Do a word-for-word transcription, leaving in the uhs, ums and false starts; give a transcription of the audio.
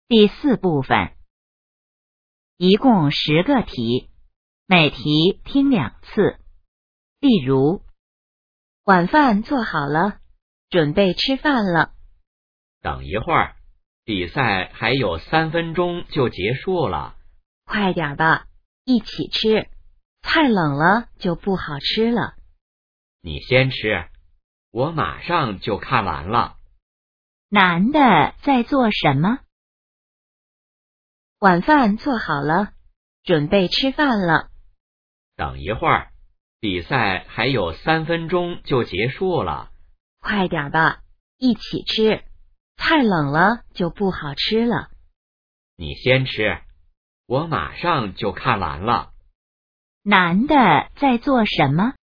第四部分，一共十个题，每题听两次。例如，晚饭做好了，准备吃饭了。 等一会儿，比赛还有三分钟就结束了。 快点吧，一起吃，菜冷了就不好吃了。 你先吃，我马上就看完了。 男的在做什么？晚饭做好了，准备吃饭了。 等一会儿，比赛还有三分钟就结束了。 快点吧，一起吃，菜冷了就不好吃了。 你先吃，我马上就看完了。 男的在做什么？